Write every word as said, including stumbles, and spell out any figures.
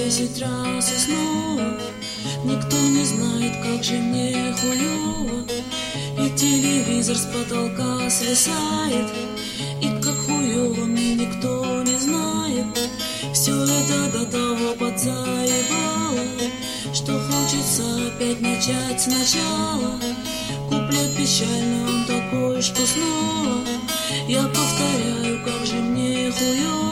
десять раз и снова. Никто не знает, как же мне хуёво. И телевизор с потолка свисает, и как хуёво мне никто не знает. Все это до того подзаебало, что хочется опять начать сначала. Куплет печальный, он такой, что снова я повторяю, как же мне хуёво.